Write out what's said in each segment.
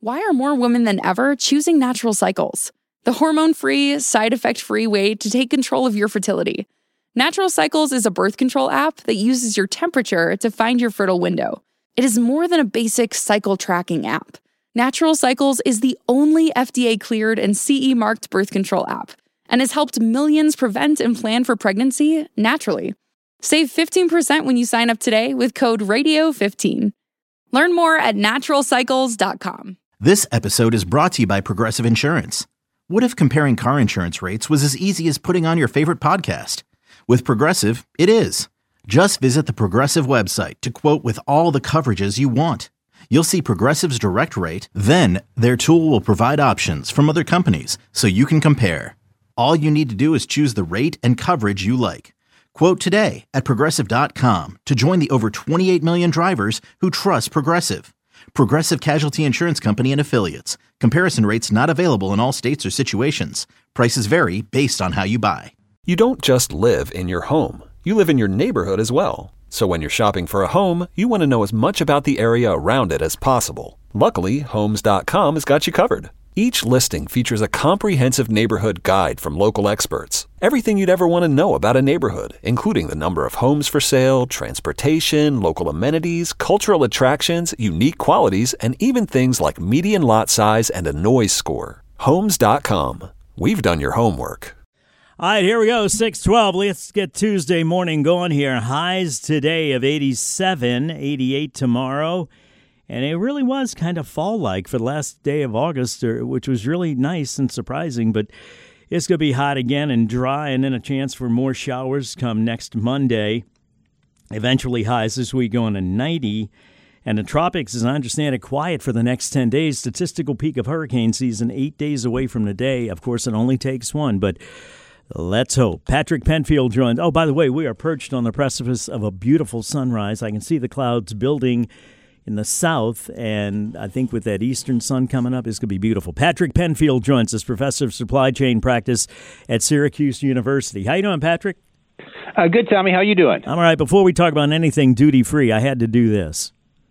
why are more women than ever choosing Natural Cycles? The hormone-free, side-effect-free way to take control of your fertility. Natural Cycles is a birth control app that uses your temperature to find your fertile window. It is more than a basic cycle tracking app. Natural Cycles is the only FDA-cleared and CE-marked birth control app and has helped millions prevent and plan for pregnancy naturally. Save 15% when you sign up today with code RADIO15. Learn more at naturalcycles.com. This episode is brought to you by Progressive Insurance. What if comparing car insurance rates was as easy as putting on your favorite podcast? With Progressive, it is. Just visit the Progressive website to quote with all the coverages you want. You'll see Progressive's direct rate, then their tool will provide options from other companies so you can compare. All you need to do is choose the rate and coverage you like. Quote today at Progressive.com to join the over 28 million drivers who trust Progressive. Progressive Casualty Insurance Company and Affiliates. Comparison rates not available in all states or situations. Prices vary based on how you buy. You don't just live in your home. You live in your neighborhood as well. So when you're shopping for a home, you want to know as much about the area around it as possible. Luckily, Homes.com has got you covered. Each listing features a comprehensive neighborhood guide from local experts. Everything you'd ever want to know about a neighborhood, including the number of homes for sale, transportation, local amenities, cultural attractions, unique qualities, and even things like median lot size and a noise score. Homes.com. We've done your homework. All right, here we go, 6:12. Let's get Tuesday morning going here. Highs today of 87, 88 tomorrow. And it really was kind of fall-like for the last day of August, which was really nice and surprising. But it's going to be hot again and dry, and then a chance for more showers come next Monday. Eventually highs this week going to 90. And the tropics, as I understand it, quiet for the next 10 days. Statistical peak of hurricane season 8 days away from today. Of course, it only takes one, but let's hope. Patrick Penfield joined. Oh, by the way, we are perched on the precipice of a beautiful sunrise. I can see the clouds building in the south, and I think with that eastern sun coming up, it's going to be beautiful. Patrick Penfield joins us, professor of supply chain practice at Syracuse University. How you doing, Patrick? Good, Tommy. How you doing? I'm all right. Before we talk about anything duty-free, I had to do this.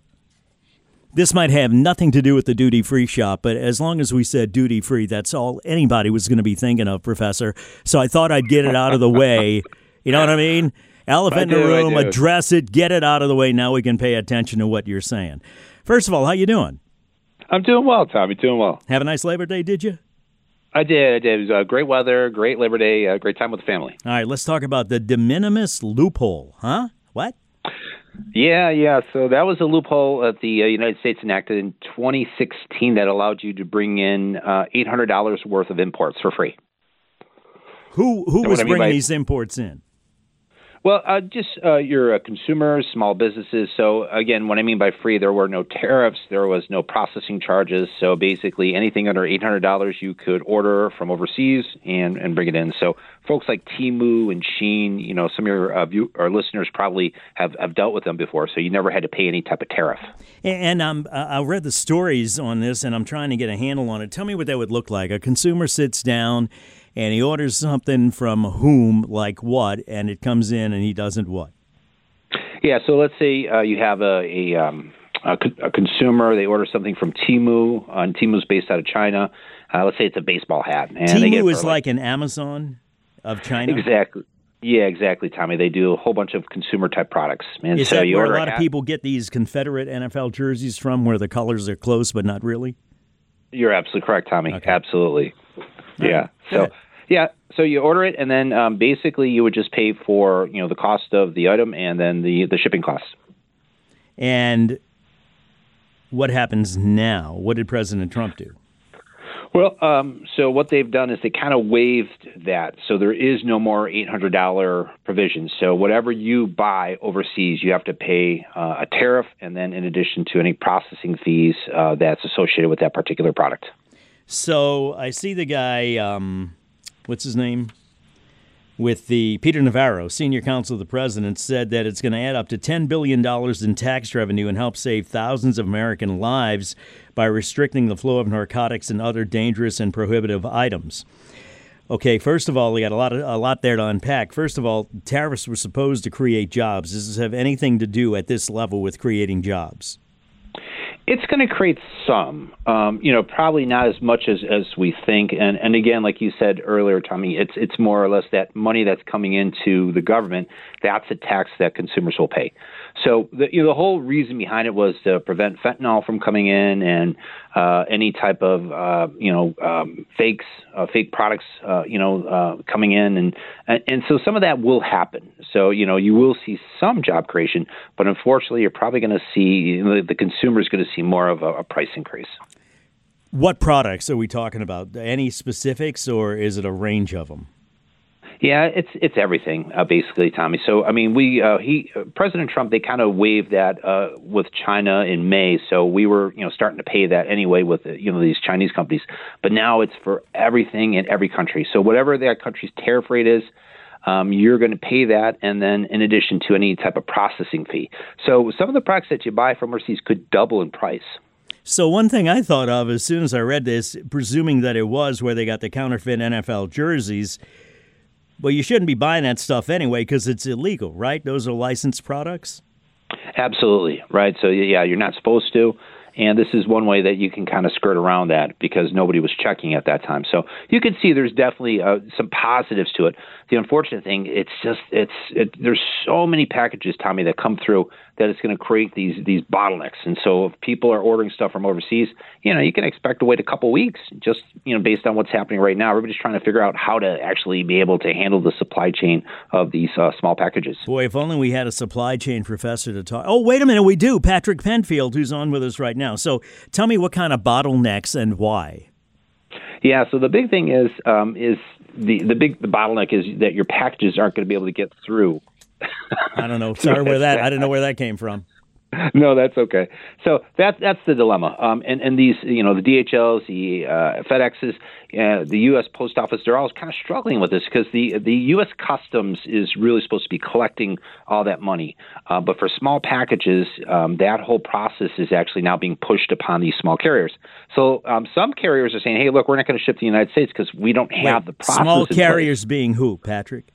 This might have nothing to do with the duty-free shop, but as long as we said duty-free, that's all anybody was going to be thinking of, Professor. So I thought I'd get it out of the way. You know what I mean? Elephant in the room, address it, get it out of the way. Now we can pay attention to what you're saying. First of all, how you doing? I'm doing well, Tommy, doing well. Have a nice Labor Day, did you? I did. It was great weather, great Labor Day, great time with the family. All right, let's talk about the de minimis loophole, huh? What? Yeah. So that was a loophole that the United States enacted in 2016 that allowed you to bring in $800 worth of imports for free. Who was bringing these imports in? Well, just your consumers, small businesses. So, again, what I mean by free, there were no tariffs. There was no processing charges. So, basically, anything under $800 you could order from overseas and bring it in. So, folks like Temu and Shein, some of our listeners probably have dealt with them before. So, you never had to pay any type of tariff. And I read the stories on this, and I'm trying to get a handle on it. Tell me what that would look like. A consumer sits down and he orders something from whom, like what, and it comes in and he doesn't what? Yeah, so let's say you have a consumer, they order something from Temu, and Temu's based out of China. Let's say it's a baseball hat. And Temu is like an Amazon of China? Exactly. Yeah, exactly, Tommy. They do a whole bunch of consumer-type products. And is that where a lot of people get these Confederate NFL jerseys from, where the colors are close but not really? You're absolutely correct, Tommy. Okay. Absolutely. Yeah. Right. So you order it, and then basically you would just pay for the cost of the item and then the shipping costs. And what happens now? What did President Trump do? Well, so what they've done is they kind of waived that. So there is no more $800 provision. So whatever you buy overseas, you have to pay a tariff, and then in addition to any processing fees that's associated with that particular product. So I see the guy, what's his name? With the Peter Navarro, senior counsel of the president, said that it's going to add up to $10 billion in tax revenue and help save thousands of American lives by restricting the flow of narcotics and other dangerous and prohibitive items. Okay, first of all, we got a lot there to unpack. First of all, tariffs were supposed to create jobs. Does this have anything to do at this level with creating jobs? It's going to create some, probably not as much as we think. And again, like you said earlier, Tommy, it's more or less that money that's coming into the government. That's a tax that consumers will pay. So the whole reason behind it was to prevent fentanyl from coming in and any type of fake products coming in, and so some of that will happen. So you will see some job creation, but unfortunately, you're probably going to see the consumer is going to see more of a price increase. What products are we talking about? Any specifics, or is it a range of them? Yeah, it's everything, basically, Tommy. So, I mean, President Trump, they kind of waived that with China in May. So we were, starting to pay that anyway with, these Chinese companies. But now it's for everything in every country. So whatever that country's tariff rate is, you're going to pay that, and then in addition to any type of processing fee. So some of the products that you buy from overseas could double in price. So one thing I thought of as soon as I read this, presuming that it was where they got the counterfeit NFL jerseys, well, you shouldn't be buying that stuff anyway because it's illegal, right? Those are licensed products? Absolutely, right. So, yeah, you're not supposed to. And this is one way that you can kind of skirt around that because nobody was checking at that time. So you can see there's definitely some positives to it. The unfortunate thing, there's so many packages, Tommy, that come through that it's going to create these bottlenecks. And so if people are ordering stuff from overseas, you can expect to wait a couple weeks just, based on what's happening right now. Everybody's trying to figure out how to actually be able to handle the supply chain of these small packages. Boy, if only we had a supply chain professor to talk. Oh, wait a minute, we do. Patrick Penfield, who's on with us right now. So tell me what kind of bottlenecks and why. Yeah, so the big thing is the bottleneck is that your packages aren't going to be able to get through. I don't know. Sorry, I didn't know where that came from. No, that's okay. So that's the dilemma. And these, the DHLs, the FedExes, the U.S. Post Office, they're all kind of struggling with this because the U.S. Customs is really supposed to be collecting all that money. But for small packages, that whole process is actually now being pushed upon these small carriers. So some carriers are saying, hey, look, we're not going to ship to the United States because we don't have the process. Small carriers being who, Patrick?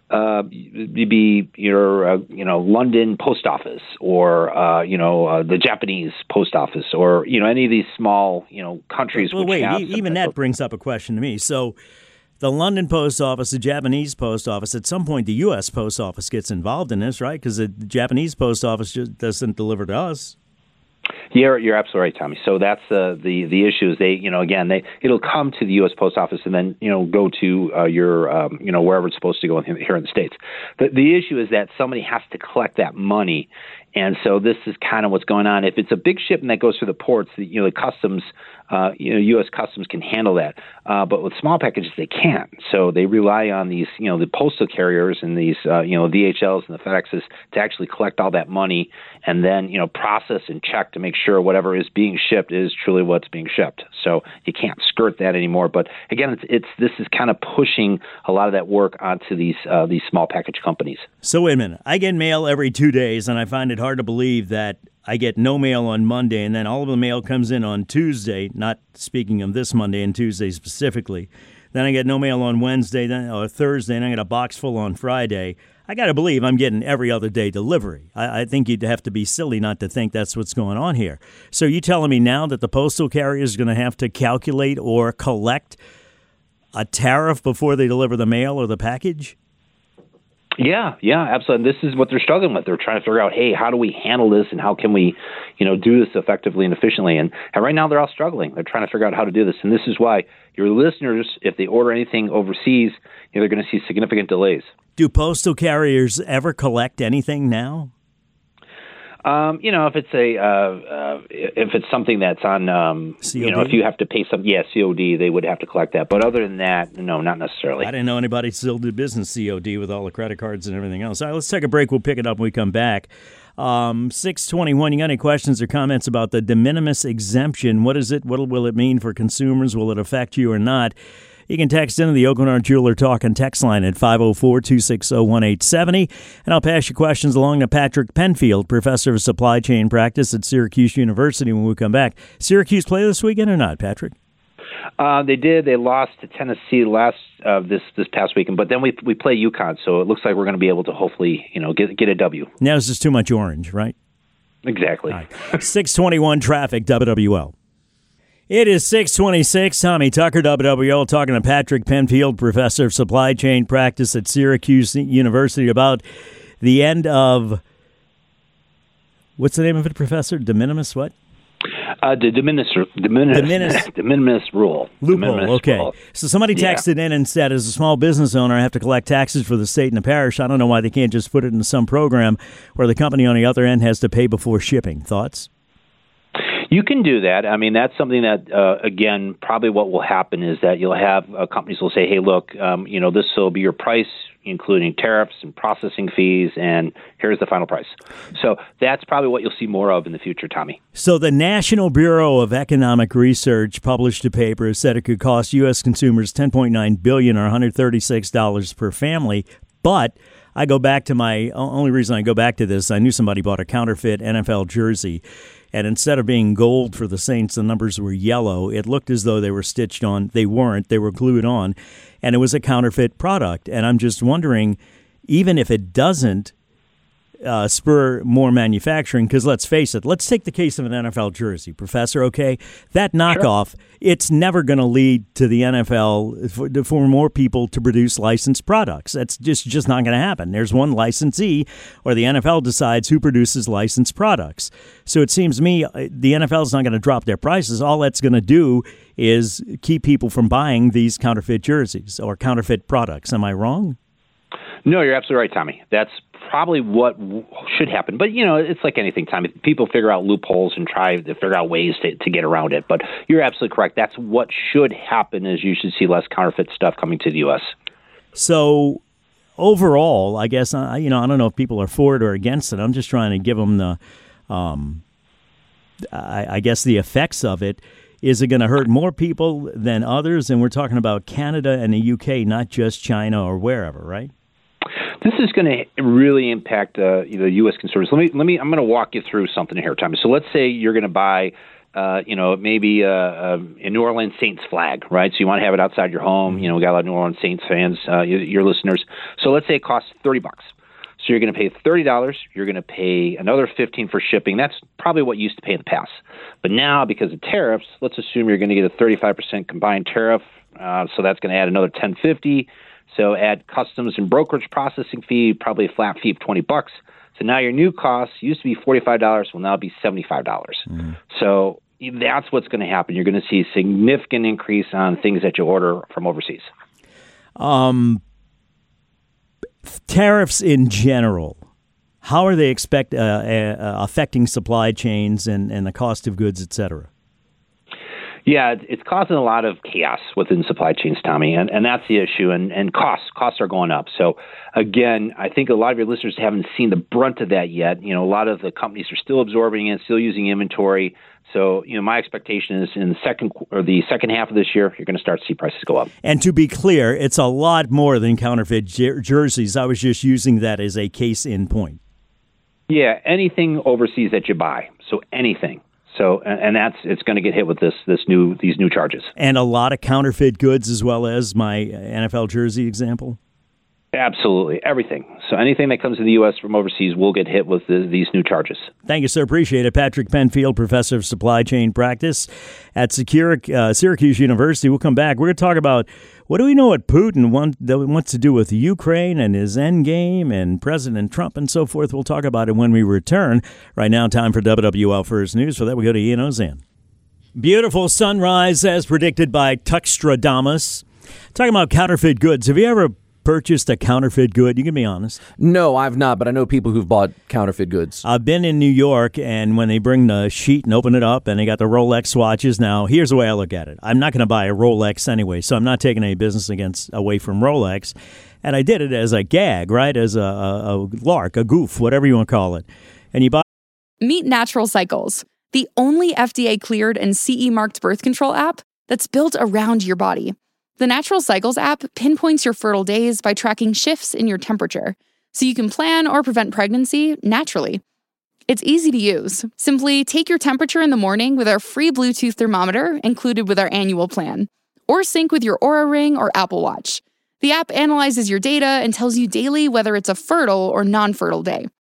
Be your London post office or the Japanese post office or any of these small countries. Well, wait, even that brings up a question to me. So the London post office, the Japanese post office, at some point the U.S. post office gets involved in this, right? Because the Japanese post office just doesn't deliver to us. You're absolutely right, Tommy. So that's the issue is it'll come to the U.S. Post Office and then go to your wherever it's supposed to go here in the States. The issue is that somebody has to collect that money, and so this is kind of what's going on. If it's a big shipment that goes through the ports, the customs, U.S. Customs can handle that, but with small packages they can't. So they rely on these the postal carriers and these DHLs and the FedExes to actually collect all that money and then process and check to make sure whatever is being shipped is truly what's being shipped. So you can't skirt that anymore. But again, this is kind of pushing a lot of that work onto these small package companies. So wait a minute, I get mail every 2 days, and I find it hard to believe that I get no mail on Monday, and then all of the mail comes in on Tuesday, not speaking of this Monday and Tuesday specifically. Then I get no mail on Wednesday or Thursday, and I get a box full on Friday. I got to believe I'm getting every other day delivery. I think you'd have to be silly not to think that's what's going on here. So you telling me now that the postal carrier is going to have to calculate or collect a tariff before they deliver the mail or the package? Yeah, absolutely. This is what they're struggling with. They're trying to figure out, hey, how do we handle this and how can we, do this effectively and efficiently? And right now they're all struggling. They're trying to figure out how to do this. And this is why your listeners, if they order anything overseas, they're going to see significant delays. Do postal carriers ever collect anything now? If it's something that's on, COD? if you have to pay COD, they would have to collect that. But other than that, no, not necessarily. I didn't know anybody still did business COD with all the credit cards and everything else. All right, let's take a break. We'll pick it up when we come back. 621, you got any questions or comments about the de minimis exemption? What is it? What will it mean for consumers? Will it affect you or not? You can text into the Oakenard Jeweler Talk and text line at 504-260-1870. And I'll pass your questions along to Patrick Penfield, professor of supply chain practice at Syracuse University when we come back. Syracuse play this weekend or not, Patrick? They did. They lost to Tennessee this past weekend, but then we play UConn, so it looks like we're going to be able to hopefully get a W. Now it's just too much orange, right? Exactly. All right. 621 traffic, WWL. It is 626. Tommy Tucker, WWL, talking to Patrick Penfield, professor of supply chain practice at Syracuse University, about the end of, what's the name of it, Professor? De minimis what? The de minimis rule. Loophole, okay. Rule. So somebody texted in and said, as a small business owner, I have to collect taxes for the state and the parish. I don't know why they can't just put it into some program where the company on the other end has to pay before shipping. Thoughts? You can do that. I mean, that's something that, again, probably what will happen is that you'll have companies will say, hey, look, this will be your price, including tariffs and processing fees, and here's the final price. So that's probably what you'll see more of in the future, Tommy. So the National Bureau of Economic Research published a paper that said it could cost U.S. consumers $10.9 billion or $136 per family, but I go back to my only reason I go back to this, I knew somebody bought a counterfeit NFL jersey. And instead of being gold for the Saints, the numbers were yellow. It looked as though they were stitched on. They weren't. They were glued on. And it was a counterfeit product. And I'm just wondering, even if it doesn't spur more manufacturing, because let's face it, let's take the case of an NFL jersey, Professor, okay? That knockoff, it's never going to lead to the NFL for more people to produce licensed products. That's just not going to happen. There's one licensee, or the NFL decides who produces licensed products. So it seems to me the NFL is not going to drop their prices. All that's going to do is keep people from buying these counterfeit jerseys or counterfeit products. Am I wrong? No, you're absolutely right, Tommy. That's probably what should happen. But, it's like anything, Tommy. People figure out loopholes and try to figure out ways to get around it. But you're absolutely correct. That's what should happen is you should see less counterfeit stuff coming to the U.S. So overall, I guess, I don't know if people are for it or against it. I'm just trying to give them the, I guess, the effects of it. Is it going to hurt more people than others? And we're talking about Canada and the UK, not just China or wherever, right? This is going to really impact the U.S. consumers. I'm going to walk you through something here, Tommy. So let's say you're going to buy, maybe a New Orleans Saints flag, right? So you want to have it outside your home. We got a lot of New Orleans Saints fans, your listeners. So let's say it costs $30. So you're going to pay $30. You're going to pay another $15 for shipping. That's probably what you used to pay in the past. But now, because of tariffs, let's assume you're going to get a 35% combined tariff. So that's going to add another $10.50. So add customs and brokerage processing fee, probably a flat fee of $20. So now your new cost used to be $45, will now be $75. Mm-hmm. So that's what's going to happen. You're going to see a significant increase on things that you order from overseas. Tariffs in general, how are they affecting supply chains and the cost of goods, et cetera? Yeah, it's causing a lot of chaos within supply chains, Tommy, and that's the issue. And costs are going up. So, again, I think a lot of your listeners haven't seen the brunt of that yet. A lot of the companies are still absorbing it, still using inventory. So, my expectation is in the second half of this year, you're going to start to see prices go up. And to be clear, it's a lot more than counterfeit jerseys. I was just using that as a case in point. Yeah, anything overseas that you buy. So anything. So, and it's going to get hit with these new charges. And a lot of counterfeit goods as well as my NFL jersey example? Absolutely. Everything. So anything that comes to the U.S. from overseas will get hit with these new charges. Thank you, sir. Appreciate it. Patrick Penfield, professor of supply chain practice at Syracuse University. We'll come back. We're going to talk about what do we know what Putin wants to do with Ukraine and his end game and President Trump and so forth. We'll talk about it when we return. Right now, time for WWL First News. For that, we go to Ian Ozan. Beautiful sunrise as predicted by Tuxtradamus. Talking about counterfeit goods. Have you ever purchased a counterfeit good? You can be honest. No, I've not, but I know people who've bought counterfeit goods. I've been in New York, and when they bring the sheet and open it up, and they got the Rolex watches. Now, here's the way I look at it. I'm not going to buy a Rolex anyway, so I'm not taking any business away from Rolex. And I did it as a gag, right? As a lark, a goof, whatever you want to call it. And you buy. Meet Natural Cycles, the only FDA-cleared and CE-marked birth control app that's built around your body. The Natural Cycles app pinpoints your fertile days by tracking shifts in your temperature, so you can plan or prevent pregnancy naturally. It's easy to use. Simply take your temperature in the morning with our free Bluetooth thermometer included with our annual plan, or sync with your Oura Ring or Apple Watch. The app analyzes your data and tells you daily whether it's a fertile or non-fertile day.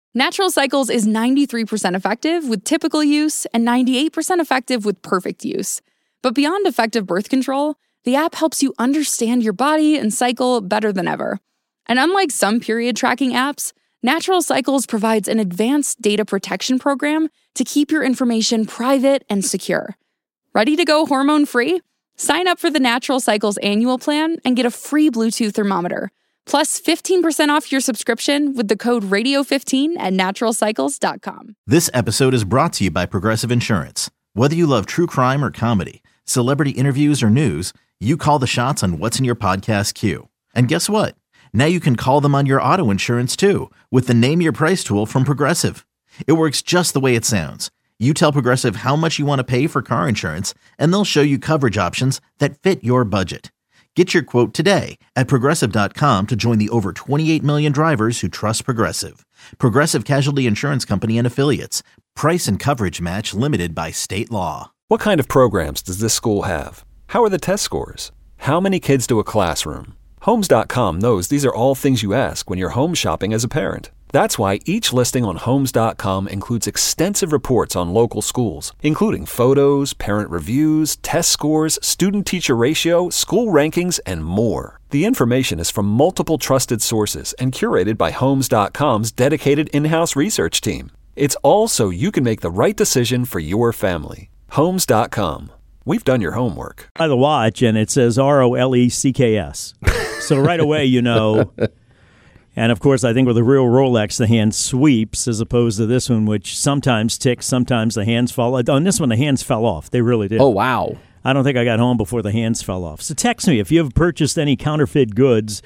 Natural Cycles is 93% effective with typical use and 98% effective with perfect use. But beyond effective birth control, the app helps you understand your body and cycle better than ever. And unlike some period tracking apps, Natural Cycles provides an advanced data protection program to keep your information private and secure. Ready to go hormone-free? Sign up for the Natural Cycles annual plan and get a free Bluetooth thermometer, plus 15% off your subscription with the code radio15 at naturalcycles.com. This episode is brought to you by Progressive Insurance. Whether you love true crime or comedy, celebrity interviews or news, you call the shots on what's in your podcast queue. And guess what? Now you can call them on your auto insurance too with the Name Your Price tool from Progressive. It works just the way it sounds. You tell Progressive how much you want to pay for car insurance, and they'll show you coverage options that fit your budget. Get your quote today at Progressive.com to join the over 28 million drivers who trust Progressive. Progressive Casualty Insurance Company and Affiliates. Price and coverage match limited by state law. What kind of programs does this school have? How are the test scores? How many kids do a classroom? Homes.com knows these are all things you ask when you're home shopping as a parent. That's why each listing on Homes.com includes extensive reports on local schools, including photos, parent reviews, test scores, student-teacher ratio, school rankings, and more. The information is from multiple trusted sources and curated by Homes.com's dedicated in-house research team. It's all so you can make the right decision for your family. Homes.com. We've done your homework. By the watch, and it says ROLECKS. So right away, you know. And, of course, I think with a real Rolex, the hand sweeps as opposed to this one, which sometimes ticks, sometimes the hands fall. On this one, the hands fell off. They really did. Oh, wow. I don't think I got home before the hands fell off. So text me if you have purchased any counterfeit goods,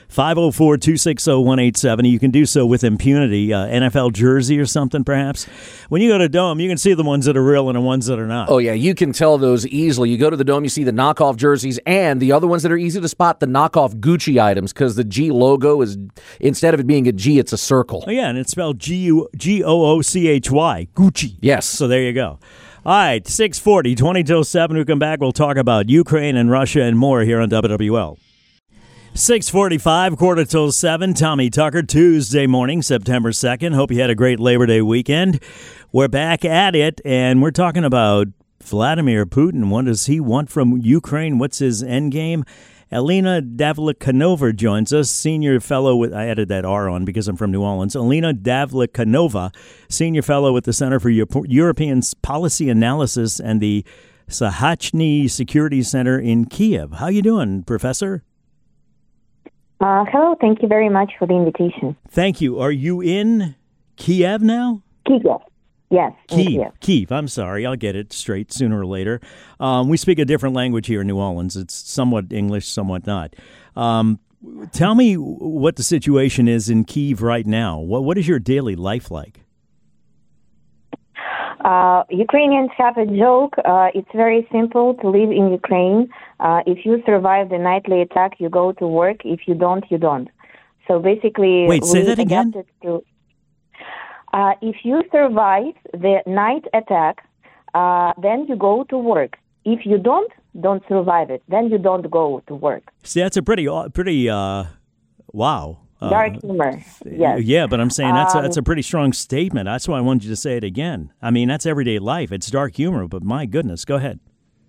504-260-1870. You can do so with impunity. NFL jersey or something, perhaps. When you go to Dome, you can see the ones that are real and the ones that are not. Oh, yeah, you can tell those easily. You go to the Dome, you see the knockoff jerseys, and the other ones that are easy to spot, the knockoff Gucci items, because the G logo is, instead of it being a G, it's a circle. Oh, yeah, and it's spelled G-O-O-C-H-Y, Gucci. Yes. So there you go. All right, 6:40, 20 till 7. We come back, we'll talk about Ukraine and Russia and more here on WWL. 6:45, quarter till 7. Tommy Tucker, Tuesday morning, September 2nd. Hope you had a great Labor Day weekend. We're back at it, and we're talking about Vladimir Putin. What does he want from Ukraine? What's his end game? Alina Davlekanova joins us, senior fellow with, I added that R on because I'm from New Orleans. Alina Davlekanova, senior fellow with the Center for European Policy Analysis and the Sahachny Security Center in Kiev. How you doing, Professor? Hello, thank you very much for the invitation. Thank you. Are you in Kiev now? Kiev, yes. Kiev. I'm sorry. I'll get it straight sooner or later. We speak a different language here in New Orleans. It's somewhat English, somewhat not. Tell me what the situation is in Kiev right now. What is your daily life like? Ukrainians have a joke. It's very simple to live in Ukraine. If you survive the nightly attack, you go to work. If you don't, you don't. So basically, wait, say that again. If you survive the night attack, then you go to work. If you don't survive it, then you don't go to work. See, that's a pretty wow. Dark humor, yes. Yeah, but I'm saying that's a pretty strong statement. That's why I wanted you to say it again. I mean, that's everyday life. It's dark humor, but my goodness, go ahead.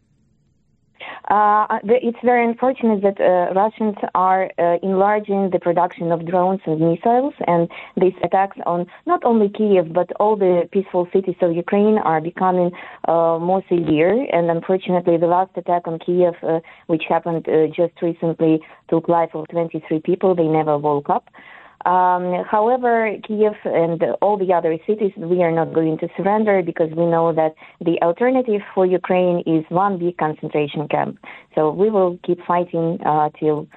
It's very unfortunate that Russians are enlarging the production of drones and missiles, and these attacks on not only Kiev but all the peaceful cities of Ukraine are becoming more severe. And unfortunately, the last attack on Kiev, which happened just recently, took life of 23 people. They never woke up. However, Kiev and all the other cities, we are not going to surrender because we know that the alternative for Ukraine is one big concentration camp. So we will keep fighting till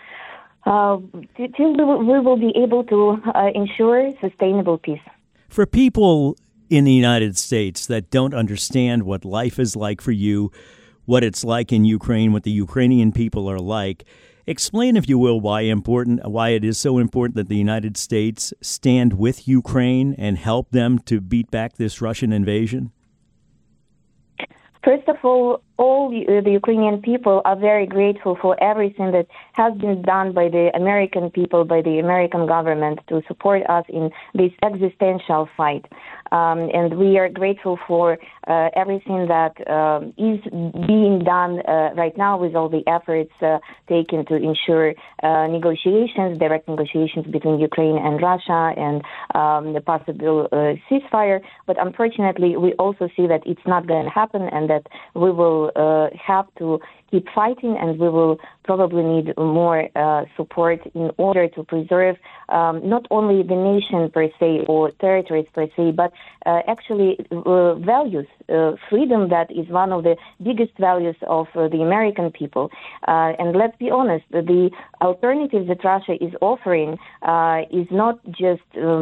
we will be able to ensure sustainable peace. For people in the United States that don't understand what life is like for you, what it's like in Ukraine, what the Ukrainian people are like, explain, if you will, why it is so important that the United States stand with Ukraine and help them to beat back this Russian invasion. First of all, all the Ukrainian people are very grateful for everything that has been done by the American people, by the American government to support us in this existential fight. And we are grateful for everything that is being done right now with all the efforts taken to ensure direct negotiations between Ukraine and Russia and the possible ceasefire. But unfortunately, we also see that it's not going to happen and that we will have to keep fighting, and we will probably need more support in order to preserve not only the nation per se or territories per se, but actually values, freedom that is one of the biggest values of the American people. And let's be honest, the alternative that Russia is offering is not just,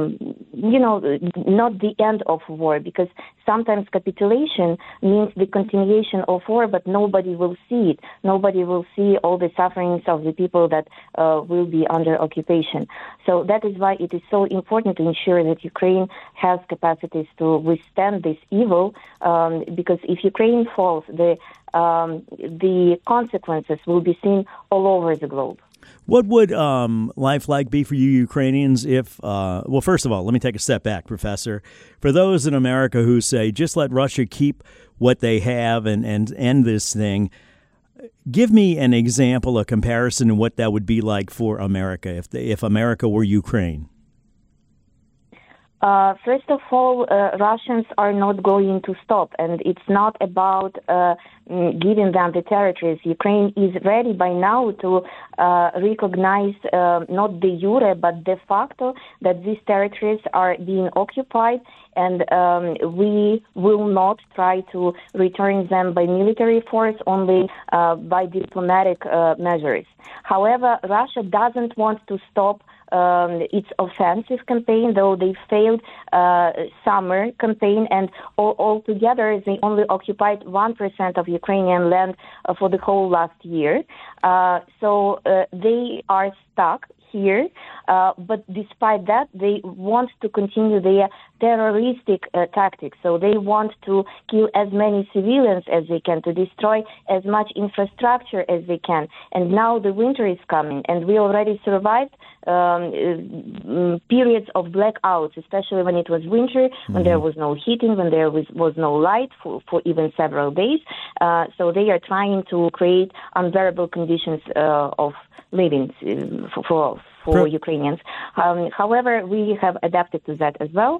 not the end of war, because sometimes capitulation means the continuation of war, but nobody will see it. Nobody will see all the sufferings of the people that will be under occupation. So that is why it is so important to ensure that Ukraine has capacities to withstand this evil, because if Ukraine falls, the consequences will be seen all over the globe. What would life like be for you Ukrainians if, well, first of all, let me take a step back, Professor. For those in America who say, just let Russia keep what they have and end this thing, give me an example, a comparison of what that would be like for America if America were Ukraine. First of all, Russians are not going to stop, and it's not about giving them the territories. Ukraine is ready by now to recognize not de jure but de facto that these territories are being occupied, and we will not try to return them by military force, only by diplomatic measures. However, Russia doesn't want to stop its offensive campaign, though they failed summer campaign, and altogether they only occupied 1% of Ukrainian land for the whole last year. So they are stuck here, but despite that, they want to continue their terroristic tactics. So they want to kill as many civilians as they can, to destroy as much infrastructure as they can. And now the winter is coming, and we already survived periods of blackouts, especially when it was winter, when there was no heating, when there was no light for even several days. So they are trying to create unbearable conditions of living for Ukrainians. However, we have adapted to that as well.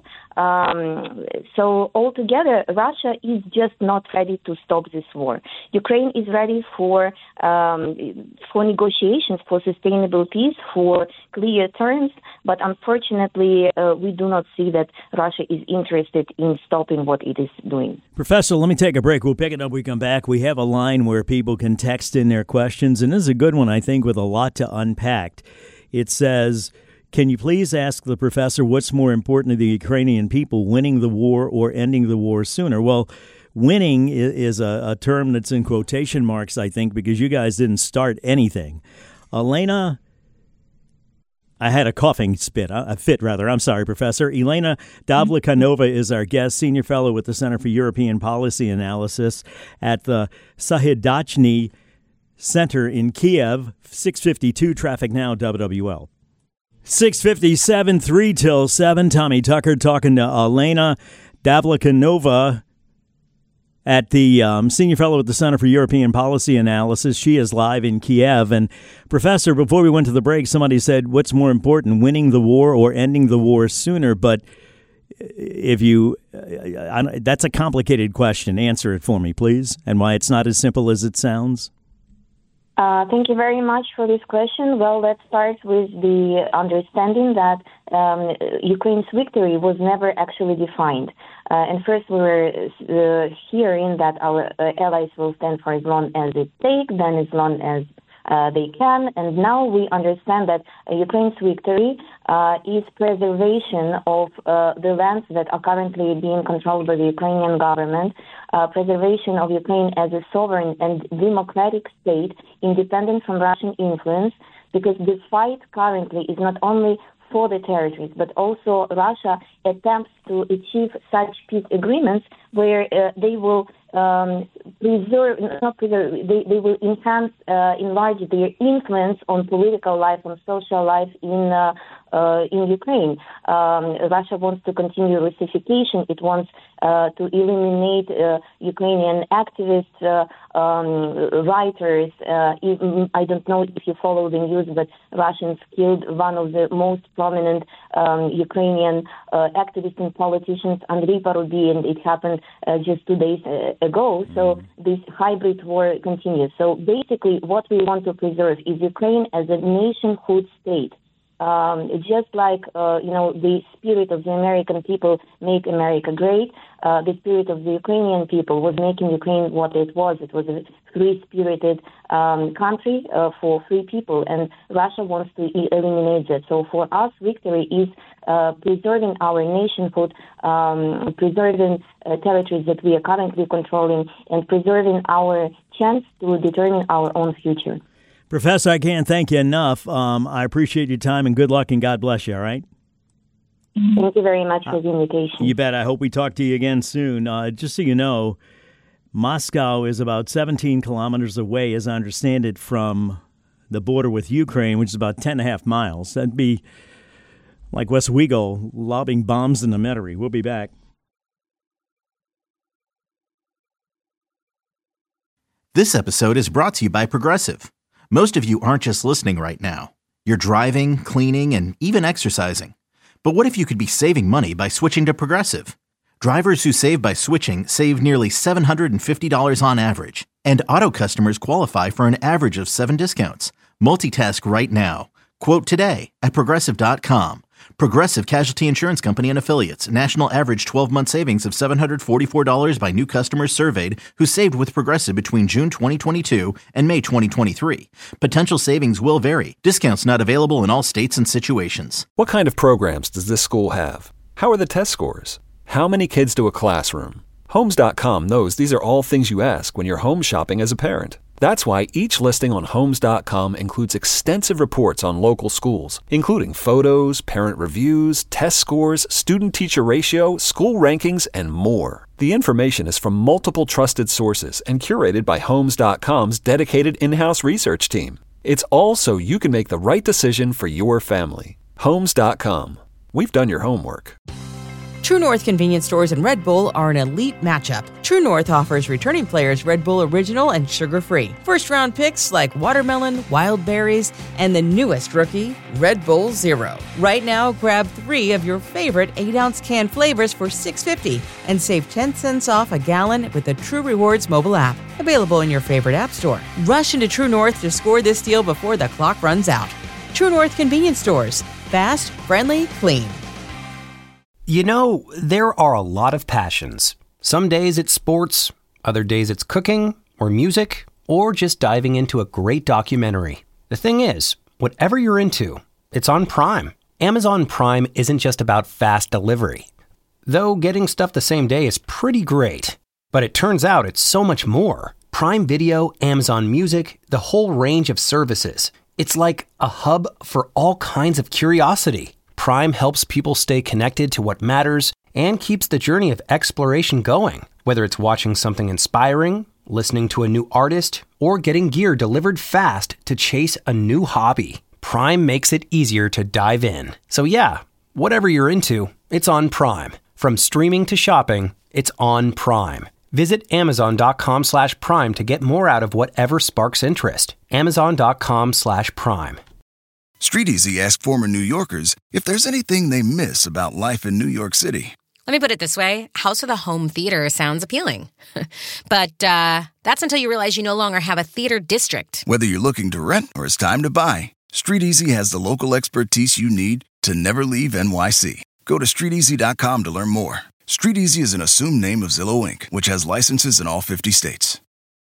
So altogether, Russia is just not ready to stop this war. Ukraine is ready for negotiations, for sustainable peace, for clear terms, but unfortunately, we do not see that Russia is interested in stopping what it is doing. Professor, let me take a break. We'll pick it up when we come back. We have a line where people can text in their questions, and this is a good one, I think, with a lot to unpack. It says, can you please ask the professor what's more important to the Ukrainian people, winning the war or ending the war sooner? Well, winning is a term that's in quotation marks, I think, because you guys didn't start anything. Elena, I had a fit. I'm sorry, Professor. Elena Davlekhanova is our guest, senior fellow with the Center for European Policy Analysis at the Sahidachny Center in Kiev. 6:52 traffic now, WWL. 6:57, 3 till 7. Tommy Tucker talking to Elena Davlekhanova at the senior fellow at the Center for European Policy Analysis. She is live in Kiev. And Professor, before we went to the break, somebody said, what's more important, winning the war or ending the war sooner? But if that's a complicated question. Answer it for me, please, and why it's not as simple as it sounds. Thank you very much for this question. Well, let's start with the understanding that Ukraine's victory was never actually defined. And first we were hearing that our allies will stand for as long as it takes, then as long as they can. And now we understand that Ukraine's victory is preservation of the lands that are currently being controlled by the Ukrainian government, preservation of Ukraine as a sovereign and democratic state, independent from Russian influence, because the fight currently is not only for the territories, but also Russia attempts to achieve such peace agreements where they will they will enhance, enlarge their influence on political life, on social life in Ukraine. Russia wants to continue Russification. It wants to eliminate Ukrainian activists, writers. I don't know if you follow the news, but Russians killed one of the most prominent Ukrainian activists and politicians, Andrei Parubi, and it happened just 2 days ago. So this hybrid war continues. So basically what we want to preserve is Ukraine as a nationhood state. Just like, the spirit of the American people make America great, the spirit of the Ukrainian people was making Ukraine what it was. It was a free-spirited country for free people, and Russia wants to eliminate that. So for us, victory is preserving our nationhood, preserving territories that we are currently controlling, and preserving our chance to determine our own future. Professor, I can't thank you enough. I appreciate your time, and good luck, and God bless you, all right? Thank you very much for the invitation. You bet. I hope we talk to you again soon. Just so you know, Moscow is about 17 kilometers away, as I understand it, from the border with Ukraine, which is about 10.5 miles. That'd be like West Wego lobbing bombs in the Metairie. We'll be back. This episode is brought to you by Progressive. Most of you aren't just listening right now. You're driving, cleaning, and even exercising. But what if you could be saving money by switching to Progressive? Drivers who save by switching save nearly $750 on average. And auto customers qualify for an average of 7 discounts. Multitask right now. Quote today at Progressive.com. Progressive Casualty Insurance Company and Affiliates. National average 12-month savings of $744 by new customers surveyed who saved with Progressive between June 2022 and May 2023. Potential savings will vary. Discounts not available in all states and situations. What kind of programs does this school have? How are the test scores? How many kids to a classroom? Homes.com knows these are all things you ask when you're home shopping as a parent. That's why each listing on Homes.com includes extensive reports on local schools, including photos, parent reviews, test scores, student-teacher ratio, school rankings, and more. The information is from multiple trusted sources and curated by Homes.com's dedicated in-house research team. It's all so you can make the right decision for your family. Homes.com. We've done your homework. True North convenience stores and Red Bull are an elite matchup. True North offers returning players Red Bull Original and sugar-free. First-round picks like watermelon, wild berries, and the newest rookie, Red Bull Zero. Right now, grab 3 of your favorite 8-ounce can flavors for $6.50 and save 10 cents off a gallon with the True Rewards mobile app. Available in your favorite app store. Rush into True North to score this deal before the clock runs out. True North convenience stores. Fast, friendly, clean. You know, there are a lot of passions. Some days it's sports, other days it's cooking, or music, or just diving into a great documentary. The thing is, whatever you're into, it's on Prime. Amazon Prime isn't just about fast delivery. Though getting stuff the same day is pretty great. But it turns out it's so much more. Prime Video, Amazon Music, the whole range of services. It's like a hub for all kinds of curiosity. Prime helps people stay connected to what matters and keeps the journey of exploration going. Whether it's watching something inspiring, listening to a new artist, or getting gear delivered fast to chase a new hobby, Prime makes it easier to dive in. So yeah, whatever you're into, it's on Prime. From streaming to shopping, it's on Prime. Visit Amazon.com/Prime to get more out of whatever sparks interest. Amazon.com/Prime. StreetEasy asked former New Yorkers if there's anything they miss about life in New York City. Let me put it this way. House with a home theater sounds appealing. But that's until you realize you no longer have a theater district. Whether you're looking to rent or it's time to buy, StreetEasy has the local expertise you need to never leave NYC. Go to StreetEasy.com to learn more. StreetEasy is an assumed name of Zillow Inc., which has licenses in all 50 states.